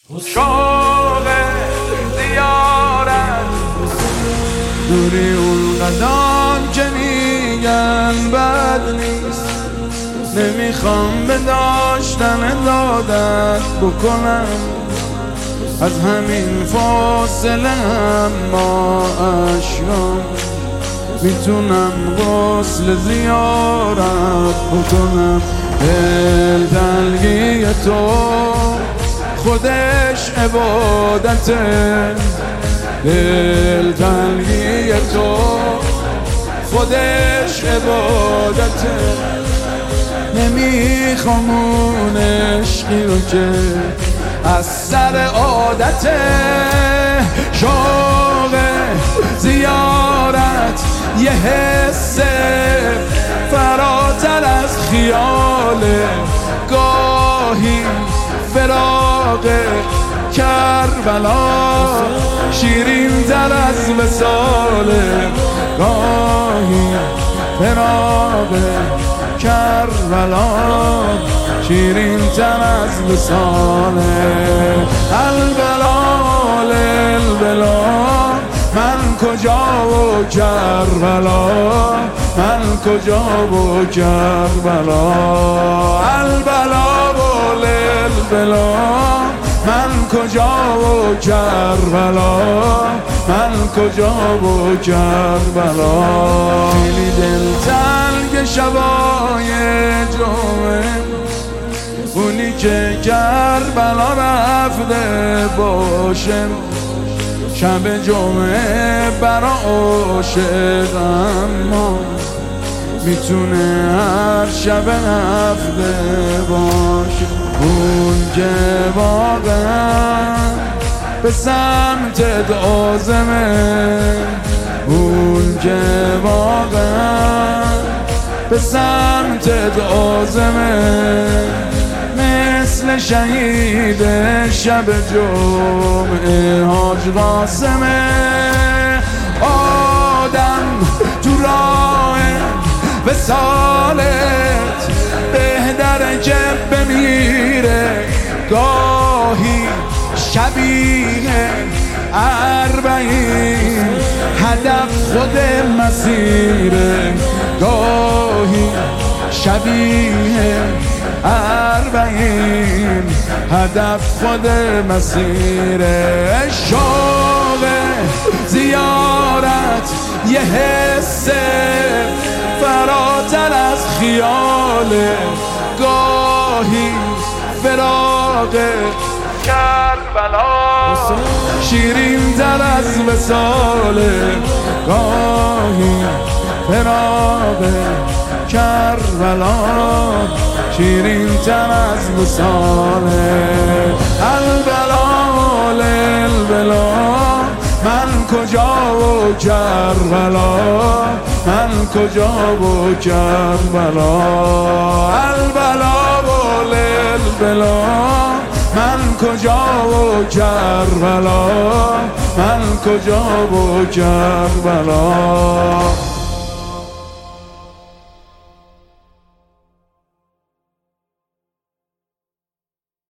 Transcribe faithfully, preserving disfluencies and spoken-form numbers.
شوق زیارت دوری اون قدم که میگن بد نیست، نمیخوام به داشتن دادت بکنم از همین فاصله، اما اشکام میتونم غسل زیارت بکنم. دل تنگی تو خودش عبادته، دل تنگی تو خودش عبادته. نمیخوام اون عشقی رو که از سر عادته. شوق زیارت یه حس فراتر از خیاله، گاهی فراق کربلا شیرین تر از وصاله، گاهی فراق کربلا شیرین تر از وصاله. البلا البلا من کجا و کربلا، من کجا و کربلا. البلا و البلا من کجا و کربلا، من کجا و کربلا. خیلی دلتنگ شبای جمعه، اونی که کربلا رفته باشه، شب جمعه برا عاشق اما میتونه هر شب هفته باشه. اون که واقعا به سمتت عازمه، اون که واقعا به سمتت عازمه، مثل شهید شب جمعه حاج قاسمه. آدم تو راه وصالت بهتره که بمیره، گاهی شبیه اربعین هدف خود مسیره، گاهی شبیه اربعین هدف خود مسیره. شوق زیارت یه حس فراتر از خیاله، گاهی فراق کربلا شیرین تر از وصاله، گاهی فراق کربلا شیرین تر از وصاله. البلا البلا من کجا و کربلا، من کجا و کربلا. البلا و البلا من کجا و کربلا، من کجا و کربلا.